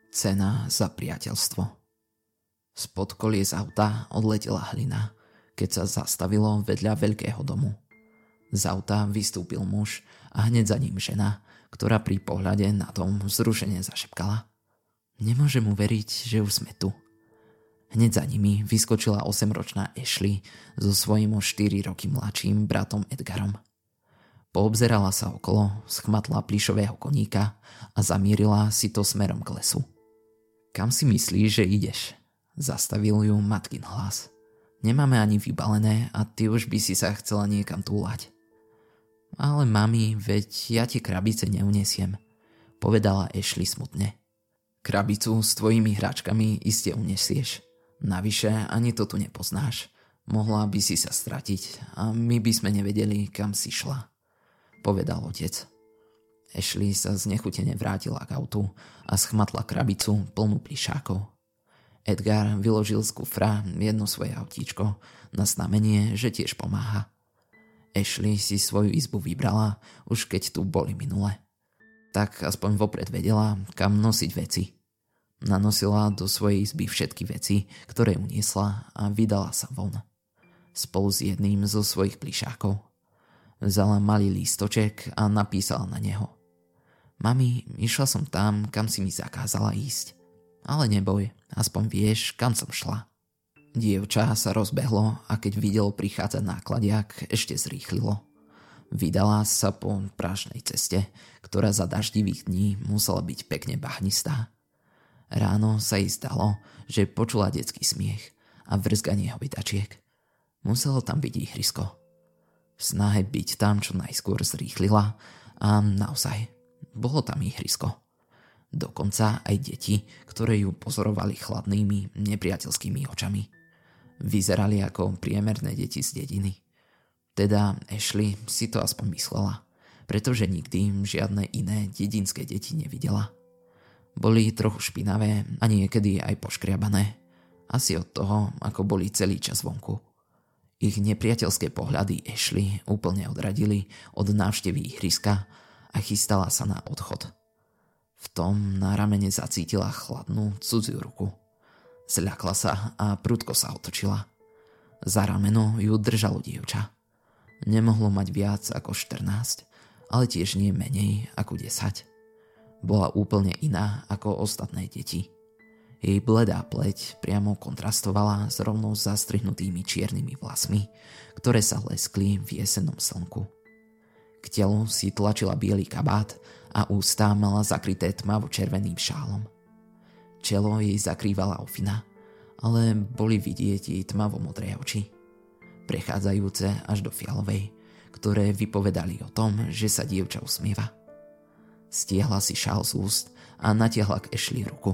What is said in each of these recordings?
Cena za priateľstvo. Spod kolies auta odletela hlina, keď sa zastavilo vedľa veľkého domu. Z auta vystúpil muž a hneď za ním žena, ktorá pri pohľade na dom vzrušene zašepkala. Nemôžem uveriť, že už sme tu. Hneď za nimi vyskočila 8-ročná Ashley so svojím o 4 roky mladším bratom Edgarom. Poobzerala sa okolo, schmatla plyšového koníka a zamierila si to smerom k lesu. Kam si myslíš, že ideš? Zastavil ju matkin hlas. Nemáme ani vybalené a ty už by si sa chcela niekam túlať. Ale mami, veď ja tie krabice neunesiem, povedala Ashley smutne. Krabicu s tvojimi hračkami iste unesieš. Navyše ani to tu nepoznáš. Mohla by si sa stratiť a my by sme nevedeli, kam si šla, povedal otec. Ashley sa znechutene vrátila k autu a schmatla krabicu plnú plyšákov. Edgar vyložil z kufra jedno svoje autíčko na znamenie, že tiež pomáha. Ashley si svoju izbu vybrala, už keď tu boli minule. Tak aspoň vopred vedela, kam nosiť veci. Nanosila do svojej izby všetky veci, ktoré uniesla a vydala sa von. Spolu s jedným zo svojich plyšákov. Vzala malý lístoček a napísala na neho. Mami, išla som tam, kam si mi zakázala ísť. Ale neboj, aspoň vieš, kam som šla. Dievča sa rozbehlo a keď videlo prichádzať nákladiak, ešte zrýchlilo. Vydala sa po prašnej ceste, ktorá za daždivých dní musela byť pekne bahnistá. Ráno sa jej zdalo, že počula detský smiech a vrzganie hovydačiek. Muselo tam byť ihrisko. V snahe byť tam čo najskôr zrýchlila a naozaj, bolo tam ihrisko. Dokonca aj deti, ktoré ju pozorovali chladnými, nepriateľskými očami. Vyzerali ako priemerné deti z dediny. Teda Ashley si to aspoň myslela, pretože nikdy žiadne iné dedinské deti nevidela. Boli trochu špinavé a niekedy aj poškriabané. Asi od toho, ako boli celý čas vonku. Ich nepriateľské pohľady Ashley úplne odradili od návštevy ihriska a chystala sa na odchod. V tom na ramene zacítila chladnú cudziu ruku. Zľakla sa a prudko sa otočila. Za rameno ju držalo dievča. Nemohlo mať viac ako 14, ale tiež nie menej ako 10. Bola úplne iná ako ostatné deti. Jej bledá pleť priamo kontrastovala s rovno zastrihnutými čiernymi vlasmi, ktoré sa leskli v jesennom slnku. K telu si tlačila biely kabát a ústa mala zakryté tmavo-červeným šálom. Čelo jej zakrývala ofina, ale boli vidieť jej tmavo-modré oči, prechádzajúce až do fialovej, ktoré vypovedali o tom, že sa dievča usmieva. Stiahla si šál z úst a natiahla k Ashley ruku.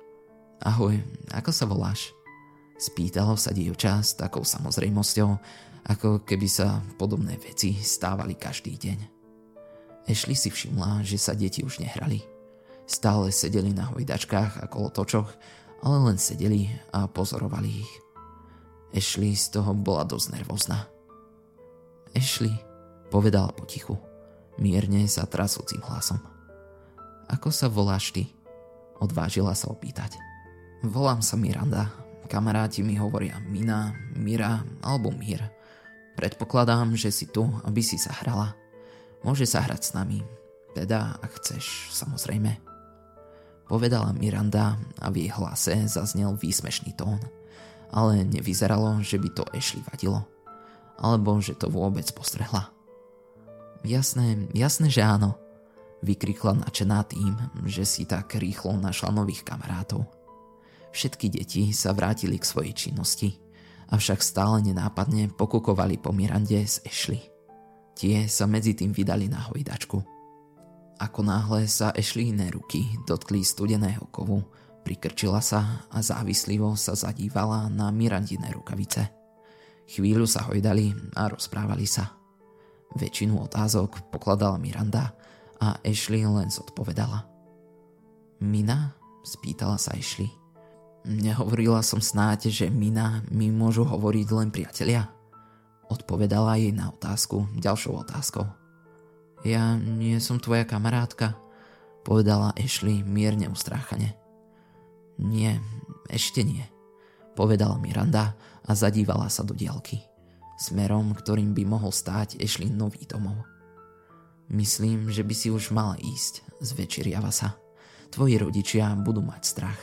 Ahoj, ako sa voláš? Spýtalo sa dievča s takou samozrejmosťou, ako keby sa podobné veci stávali každý deň. Ashley si všimla, že sa deti už nehrali. Stále sedeli na hojdačkách a kolotočoch, ale len sedeli a pozorovali ich. Ashley z toho bola dosť nervózna. Ashley, povedala potichu, mierne sa trasúcim hlasom. Ako sa voláš ty? Odvážila sa opýtať. Volám sa Miranda. Kamaráti mi hovoria Mina, Mira alebo Mir. Predpokladám, že si tu, aby si sa hrala. Môže sa hrať s nami. Teda, ak chceš, samozrejme. Povedala Miranda a v jej hlase zaznel výsmešný tón. Ale nevyzeralo, že by to Ashley vadilo. Alebo že to vôbec postrehla. Jasné, že áno. Vykrikla nadšená tým, že si tak rýchlo našla nových kamarátov. Všetky deti sa vrátili k svojej činnosti, avšak stále nenápadne pokukovali po Mirande s Ashley. Tie sa medzi tým vydali na hojdačku. Ako náhle sa Ashleyné ruky dotkli studeného kovu, prikrčila sa a závislivo sa zadívala na Mirandine rukavice. Chvíľu sa hojdali a rozprávali sa. Väčšinu otázok pokladala Miranda a Ashley len zodpovedala. Mina? Spýtala sa Ashley. Nehovorila som snáď, že Mina mi môžu hovoriť len priatelia? Odpovedala jej na otázku ďalšou otázkou. Ja nie som tvoja kamarátka, povedala Ashley mierne ustráchane. Nie, ešte nie, povedala Miranda a zadívala sa do diaľky, smerom, ktorým by mohol stáť Ashley nový domov. Myslím, že by si už mala ísť, zvečeriava sa. Tvoji rodičia budú mať strach.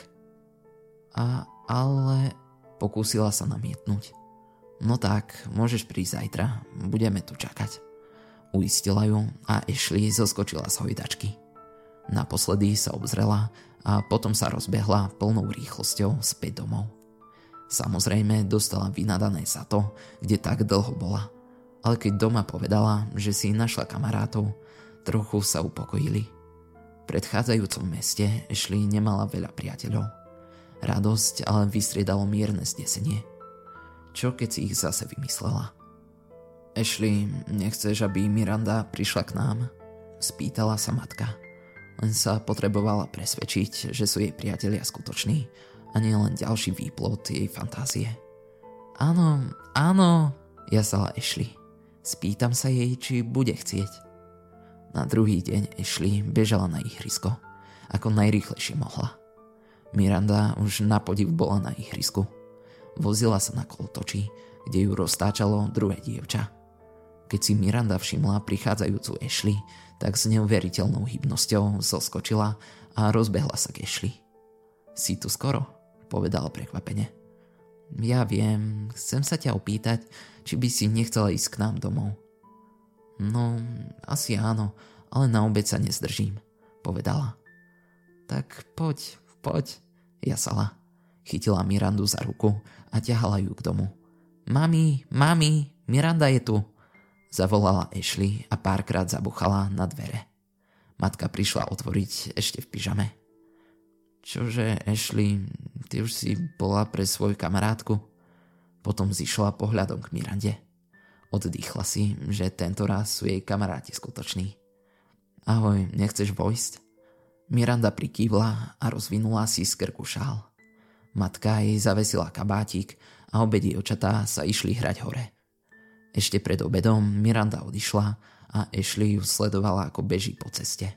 Ale pokúsila sa namietnúť. No tak, môžeš prísť zajtra, budeme tu čakať. Uistila ju a Ashley zoskočila z hojdačky. Naposledy sa obzrela a potom sa rozbehla plnou rýchlosťou späť domov. Samozrejme dostala vynadané za to, kde tak dlho bola. Ale keď doma povedala, že si našla kamarátov, trochu sa upokojili. V predchádzajúcom meste Ashley nemala veľa priateľov. Radosť ale vystriedalo mierne zdesenie. Čo keď si ich zase vymyslela? Ashley, nechceš, aby Miranda prišla k nám? Spýtala sa matka. Len sa potrebovala presvedčiť, že sú jej priatelia skutoční a nie len ďalší výplod jej fantázie. Áno, jasala Ashley. Spýtam sa jej, či bude chcieť. Na druhý deň Ashley bežala na ihrisko, ako najrýchlejšie mohla. Miranda už na podiv bola na ihrisku. Vozila sa na kolotoči, kde ju roztáčalo druhé dievča. Keď si Miranda všimla prichádzajúcu Ashley, tak s neuveriteľnou hybnosťou zoskočila a rozbehla sa k Ashley. Si tu skoro, povedala prekvapene. Ja viem, chcem sa ťa opýtať, či by si nechcela ísť k nám domov. No, asi áno, ale na obed sa nezdržím, povedala. Tak poď, jasala. Chytila Mirandu za ruku a ťahala ju k domu. Mami, Miranda je tu, zavolala Ashley a párkrát zabuchala na dvere. Matka prišla otvoriť ešte v pyžame. Čože, Ashley, ty už si bola pre svoju kamarátku? Potom zišla pohľadom k Mirande. Oddychla si, že tento raz sú jej kamaráti skutoční. Ahoj, nechceš vojsť? Miranda prikývla a rozvinula si z krku šál. Matka jej zavesila kabátik a obe dievčatá sa išli hrať hore. Ešte pred obedom Miranda odišla a Ashley ju sledovala, ako beží po ceste.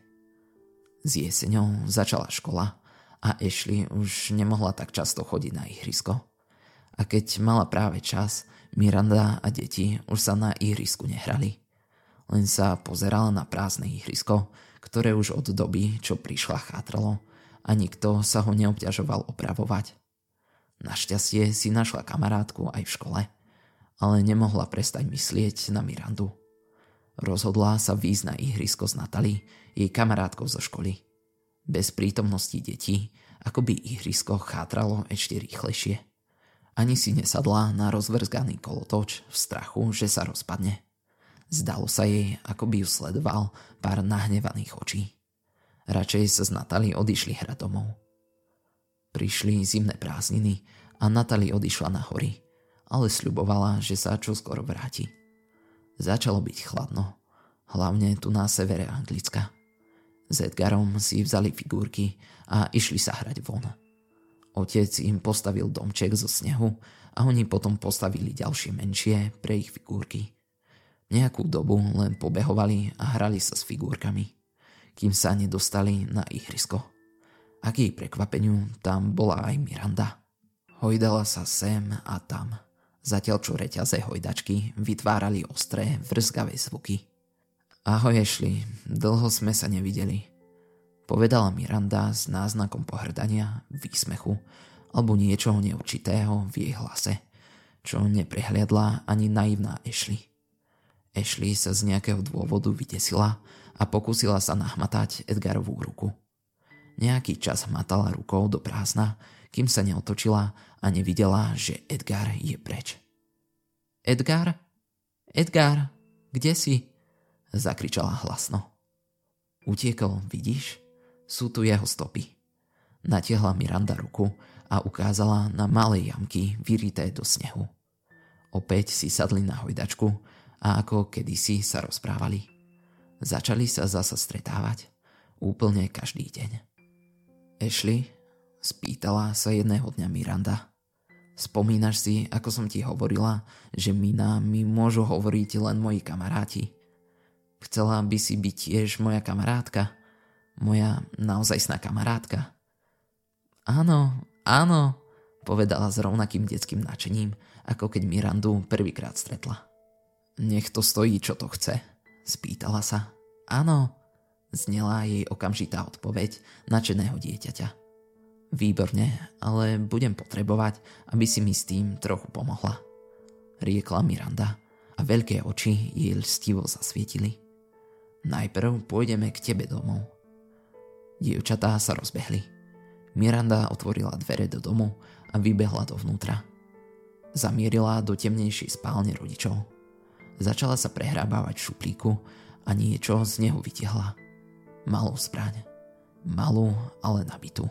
S jeseňou začala škola a Ashley už nemohla tak často chodiť na ihrisko. A keď mala práve čas, Miranda a deti už sa na ihrisku nehrali. Len sa pozerala na prázdne ihrisko, ktoré už od doby, čo prišla, chátralo a nikto sa ho neobťažoval opravovať. Našťastie si našla kamarátku aj v škole, ale nemohla prestať myslieť na Mirandu. Rozhodla sa výjsť na ihrisko s Natalie, jej kamarátkou zo školy. Bez prítomnosti detí, ako by ihrisko chátralo ešte rýchlejšie. Ani si nesadla na rozvrzganý kolotoč v strachu, že sa rozpadne. Zdalo sa jej, ako by ju sledoval pár nahnevaných očí. Radšej sa z Natalie odišli hrať domov. Prišli zimné prázdniny a Natalie odišla na hory, ale sľubovala, že sa čoskoro vráti. Začalo byť chladno, hlavne tu na severe Anglicka. S Edgarom si vzali figurky a išli sa hrať von. Otec im postavil domček zo snehu a oni potom postavili ďalšie menšie pre ich figurky. Nejakú dobu len pobehovali a hrali sa s figurkami, kým sa nedostali na ihrisko. A k jej prekvapeniu tam bola aj Miranda. Hojdala sa sem a tam, zatiaľ čo reťaze hojdačky vytvárali ostré, vrzgavé zvuky. Ahoj Ashley, dlho sme sa nevideli, povedala Miranda s náznakom pohrdania, výsmechu alebo niečoho neurčitého v jej hlase, čo neprehliadla ani naivná Ashley. Ashley sa z nejakého dôvodu vytesila a pokúsila sa nahmatať Edgarovú ruku. Nejaký čas hmatala rukou do prázdna, kým sa neotočila a nevidela, že Edgar je preč. Edgar? Edgar, kde si? Zakričala hlasno. Utiekol, vidíš? Sú tu jeho stopy. Natiahla Miranda ruku a ukázala na malé jamky vyrité do snehu. Opäť si sadli na hojdačku a ako kedysi sa rozprávali. Začali sa zasa stretávať. Úplne každý deň. Ashley, spýtala sa jedného dňa Miranda. Spomínaš si, ako som ti hovorila, že mi môžu hovoriť len moji kamaráti? Chcela by si byť tiež moja kamarátka? Moja naozajstná kamarátka? Áno, áno, povedala s rovnakým detským nadšením, ako keď Mirandu prvýkrát stretla. Nech to stojí, čo to chce, spýtala sa. Áno, znela jej okamžitá odpoveď nadšeného dieťaťa. Výborne, ale budem potrebovať, aby si mi s tým trochu pomohla, riekla Miranda a veľké oči jej lstivo zasvietili. Najprv pôjdeme k tebe domov. Dievčatá sa rozbehli. Miranda otvorila dvere do domu a vybehla dovnútra. Zamierila do temnejšej spálne rodičov. Začala sa prehrábávať v šuplíku a niečo z neho vytiahla. Malú zbraň. Malú, ale nabitú.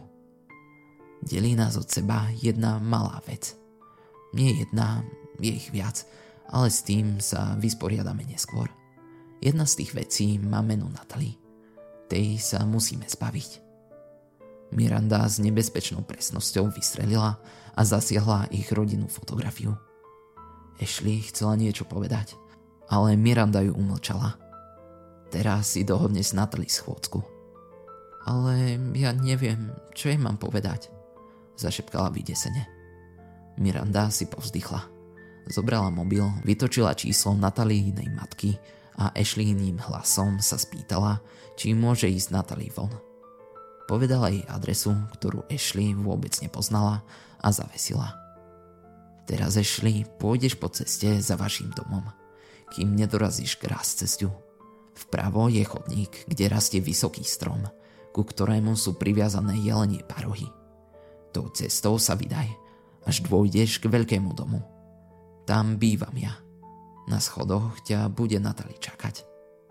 Delí nás od seba jedna malá vec. Nie jedna, je ich viac, ale s tým sa vysporiadame neskôr. Jedna z tých vecí má meno Natalie. Tej sa musíme zbaviť. Miranda s nebezpečnou presnosťou vystrelila a zasiahla ich rodinnú fotografiu. Ashley chcela niečo povedať, ale Miranda ju umlčala. Teraz si dohodne s Natalie schôdzku. Ale ja neviem, čo jej mám povedať, zašepkala vydesene. Miranda si povzdychla. Zobrala mobil, vytočila číslo Natalínej matky a Ashleyním hlasom sa spýtala, či môže ísť Natalie von. Povedala jej adresu, ktorú Ashley vôbec nepoznala a zavesila. Teraz, Ashley, pôjdeš po ceste za vaším domom, kým nedorazíš k rázcesťu. Vpravo je chodník, kde rastie vysoký strom, ku ktorému sú priviazané jelenie parohy. Tou cestou sa vydaj, až dôjdeš k veľkému domu. Tam bývam ja. Na schodoch ťa bude Natalie čakať.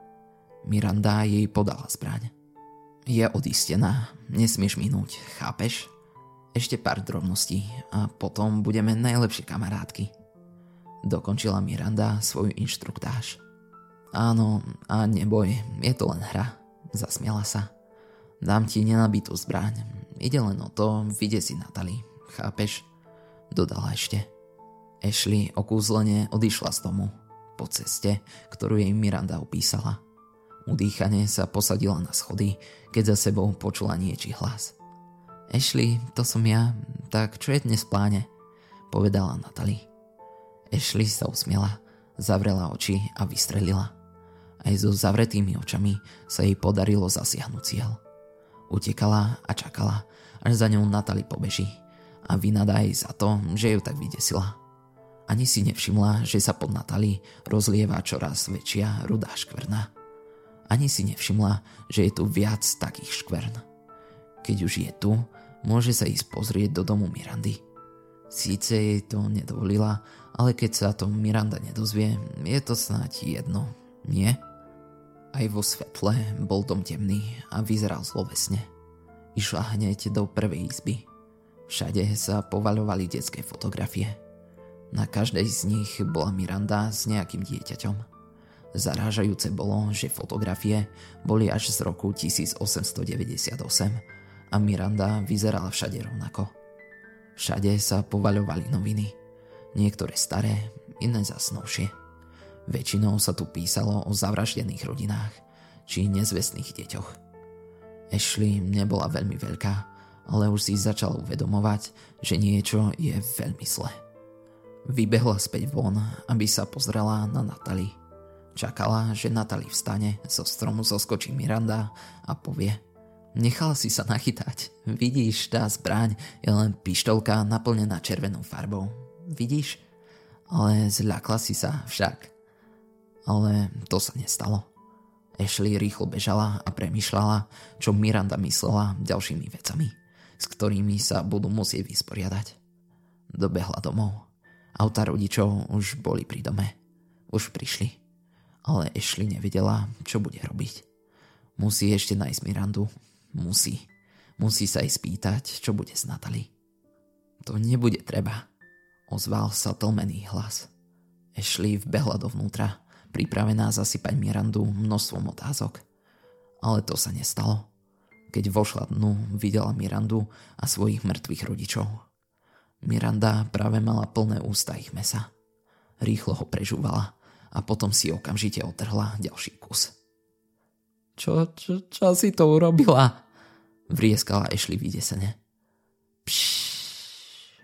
Miranda jej podala zbraň. Je odistená, nesmieš minúť, chápeš? Ešte pár drobností a potom budeme najlepšie kamarátky. Dokončila Miranda svoju inštruktáž. Áno, a neboj, je to len hra, zasmiala sa. Dám ti nenabitú zbraň, ide len o to, vydesiť Natalie, chápeš? Dodala ešte. Ashley okúzlene odišla z domu, po ceste, ktorú jej Miranda opísala. Udýchane sa posadila na schody, keď za sebou počula niečí hlas. Ashley, to som ja, tak čo je dnes v pláne? Povedala Natalie. Ashley sa usmiela, zavrela oči a vystrelila. Aj so zavretými očami sa jej podarilo zasiahnuť cieľ. Utekala a čakala, až za ňou Natalie pobeží a vynadá jej za to, že ju tak vydesila. Ani si nevšimla, že sa pod Natalie rozlieva čoraz väčšia rudá škvrna. Ani si nevšimla, že je tu viac takých škvern. Keď už je tu, môže sa ísť pozrieť do domu Mirandy. Síce jej to nedovolila, ale keď sa to Miranda nedozvie, je to snáď jedno, nie? Aj vo svetle bol dom temný a vyzeral zlovesne. Išla hneď do prvej izby. Všade sa povaľovali detské fotografie. Na každej z nich bola Miranda s nejakým dieťaťom. Zarážajúce bolo, že fotografie boli až z roku 1898 a Miranda vyzerala všade rovnako. Všade sa povaľovali noviny. Niektoré staré, iné zas novšie. Väčšinou sa tu písalo o zavraždených rodinách či nezvestných deťoch. Ashley nebola veľmi veľká, ale už si začala uvedomovať, že niečo je veľmi zlé. Vybehla späť von, aby sa pozrela na Natalie. Čakala, že Natalie vstane, zo stromu zoskočí Miranda a povie: Nechala si sa nachytať. Vidíš, tá zbraň je len pištolka naplnená červenou farbou. Vidíš? Ale zľakla si sa však. Ale to sa nestalo. Ashley rýchlo bežala a premýšľala, čo Miranda myslela ďalšími vecami, s ktorými sa budú musieť vysporiadať. Dobehla domov. Autá rodičov už boli pri dome. Už prišli. Ale Ashley nevedela, čo bude robiť. Musí ešte nájsť Mirandu. Musí. Musí sa jej spýtať, čo bude s Natalie. To nebude treba, ozval sa tlmený hlas. Ashley vbehla dovnútra, pripravená zasypať Mirandu množstvom otázok. Ale to sa nestalo. Keď vošla dnu, videla Mirandu a svojich mŕtvych rodičov. Miranda práve mala plné ústa ich mesa. Rýchlo ho prežúvala a potom si okamžite otrhla ďalší kus. Čo si to urobila? Vrieskala Ashley vydesene.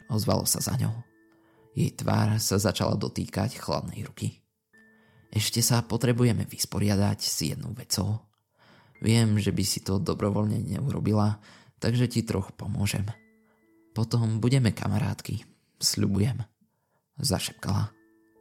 ozvalo sa za ňou. Jej tvár sa začala dotýkať chladnej ruky. Ešte sa potrebujeme vysporiadať s jednou vecou. Viem, že by si to dobrovoľne neurobila, takže ti trochu pomôžem. Potom budeme kamarátky, sľubujem, zašepkala.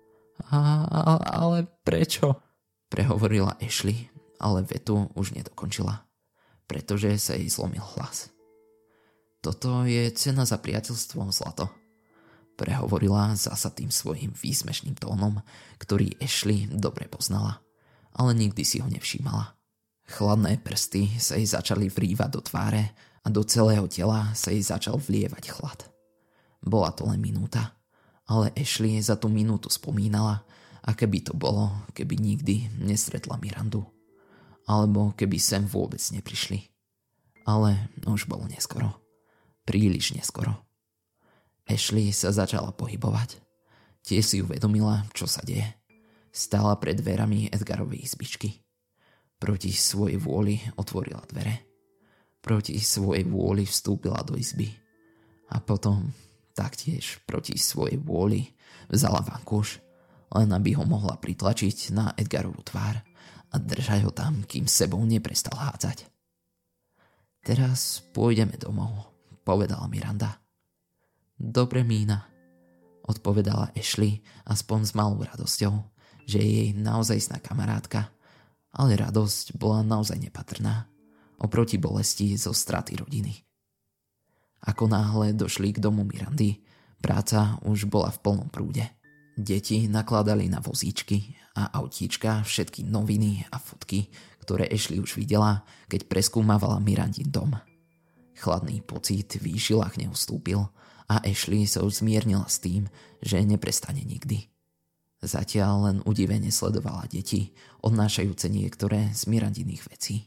Ale prečo? Prehovorila Ashley, ale vetu už nedokončila, pretože sa jej zlomil hlas. Toto je cena za priateľstvo, zlato, prehovorila zasa tým svojím výsmešným tónom, ktorý Ashley dobre poznala, ale nikdy si ho nevšímala. Chladné prsty sa jej začali vrívať do tváre a do celého tela sa jej začal vlievať chlad. Bola to len minúta, ale Ashley za tú minútu spomínala, aké by to bolo, keby nikdy nestretla Mirandu. Alebo keby sem vôbec neprišli. Ale už bolo neskoro. Príliš neskoro. Ashley sa začala pohybovať. Tiež si uvedomila, čo sa deje. Stála pred dverami Edgarovej izbičky. Proti svojej vôli otvorila dvere. Proti svojej vôli vstúpila do izby. A potom taktiež proti svojej vôli vzala vankúš, len aby ho mohla pritlačiť na Edgarovú tvár a držať ho tam, kým sebou neprestal hádzať. Teraz pôjdeme domov, povedala Miranda. Dobre, Mína, odpovedala Ashley aspoň s malou radosťou, že je jej naozajstná kamarátka, ale radosť bola naozaj nepatrná oproti bolesti zo straty rodiny. Ako náhle došli k domu Mirandy, práca už bola v plnom prúde. Deti nakladali na vozíčky a autíčka všetky noviny a fotky, ktoré Ashley už videla, keď preskúmavala Mirandin dom. Chladný pocit v výšilách neustúpil a Ashley sa už zmiernila s tým, že neprestane nikdy. Zatiaľ len udivene sledovala deti, odnášajúce niektoré z Mirandiných vecí.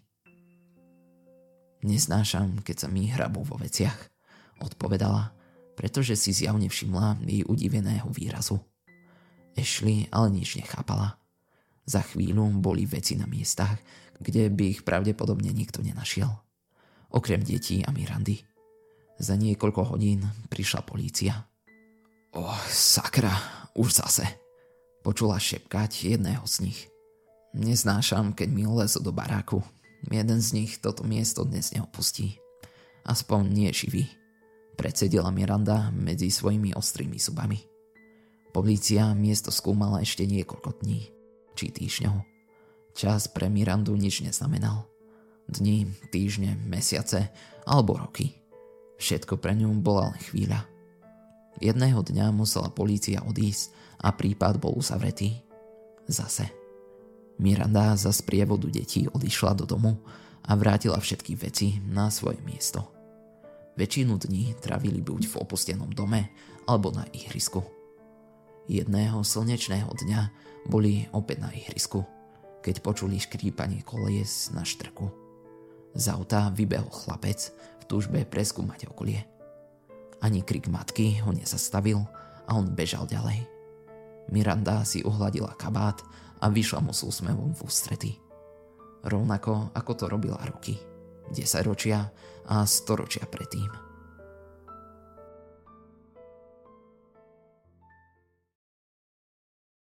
Neznášam, keď sa mi hrabú vo veciach, odpovedala, pretože si zjavne všimla jej udiveného výrazu. Ashley ale nič nechápala. Za chvíľu boli veci na miestach, kde by ich pravdepodobne nikto nenašiel. Okrem detí a Mirandy. Za niekoľko hodín prišla polícia. Sakra, už zase, počula šepkať jedného z nich. Neznášam, keď mi lezú do baráku. Jeden z nich toto miesto dnes neopustí. Aspoň nie živý, predsedila Miranda medzi svojimi ostrými zubami. Polícia miesto skúmala ešte niekoľko dní, či týždňov. Čas pre Mirandu nič neznamenal. Dni, týždne, mesiace alebo roky. Všetko pre ňu bola len chvíľa. Jedného dňa musela polícia odísť a prípad bol uzavretý. Zase. Miranda za sprievodu detí odišla do domu a vrátila všetky veci na svoje miesto. Väčšinu dní trávili buď v opustenom dome alebo na ihrisku. Jedného slnečného dňa boli opäť na ihrisku, keď počuli škrípanie kolies na štrku. Z auta vybehol chlapec v túžbe preskúmať okolie. Ani krik matky ho nezastavil a on bežal ďalej. Miranda si uhladila kabát a vyšla mu s úsmevom v ústrety. Rovnako ako to robila roky, 10 ročia a 100 ročia predtým.